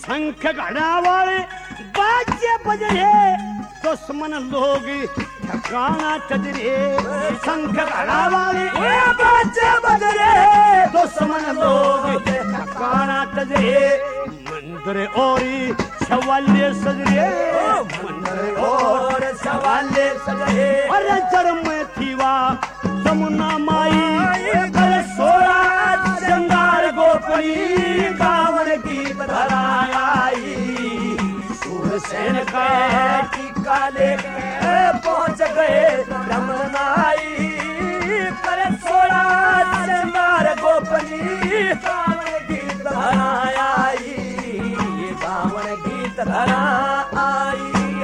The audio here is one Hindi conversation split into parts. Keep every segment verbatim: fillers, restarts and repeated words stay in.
शंख घड़ा वाले बाजे बज रहे दुश्मन लोग ठिकाना चज रहे शंख घड़ा वाले बाजे बज रहे दुश्मन लोग ठिकाना चज रहे मंदिर और सवाले सज रहे मंदिर और सवाले सज रहे अरे जड़ में थीवा जमुना माई कर सोरा श्रृंगार गोपी कांवड़ गीत धराई सूरसेन का टीका लेके पहुंच गए रमनाई कर सोरा श्रृंगार गोपी कांवड़ गीत धराई कांवड़ गीत धराई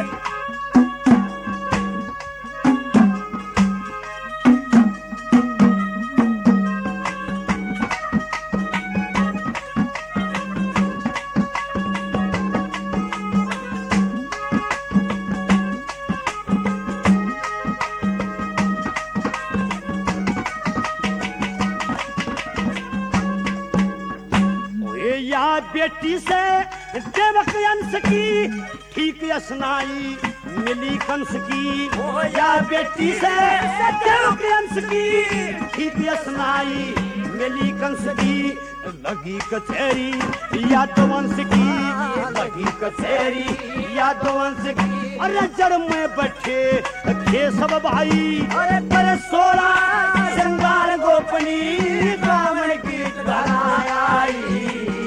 बेटी से देवक अंश की ठीक असनाई मिली कंस की ओ या बेटी से देवक अंश की ठीक असनाई मिली कंस की लगी कचहरी यादवंश की लगी कचहरी यादवंश की अरे जड़ में बैठे थे सब भाई अरे पर सोरा श्रृंगार गोपनी कांवड़ गीत धराई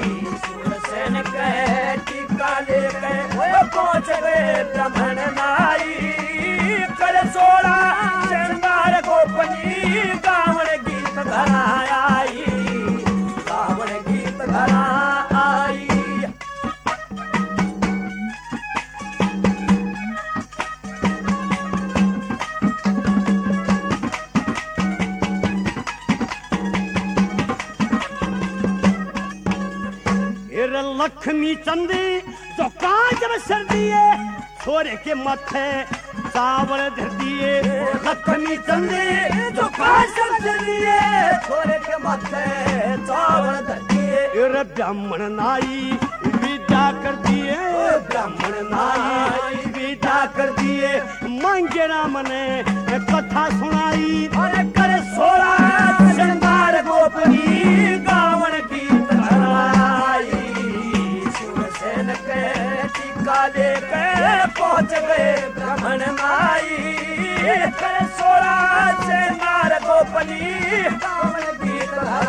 टीका लेके पहुंच गए ब्राह्मण नाई कर सोरा श्रृंगार गोपनी कांवड़ गीत धराई कांवड़ गीत धराई लक्ष्मी चंदी जो कांच में सर दिए छोरे के मथे चावल धर दिए लक्ष्मी चंदी जो कांच में सर दिए छोरे के मथे चावल धर दिए ब्राह्मण नाई विदा कर दिए ब्राह्मण नाई विदा कर दिए मांगे राम ने कथा सुनाई अरे कर सोरा श्रृंगार गोपनी कांवड़ गीत धराई टीका लेके पहुंच गए ब्राह्मण नाई कर सोरा श्रृंगार गोपनी कांवड़ गीत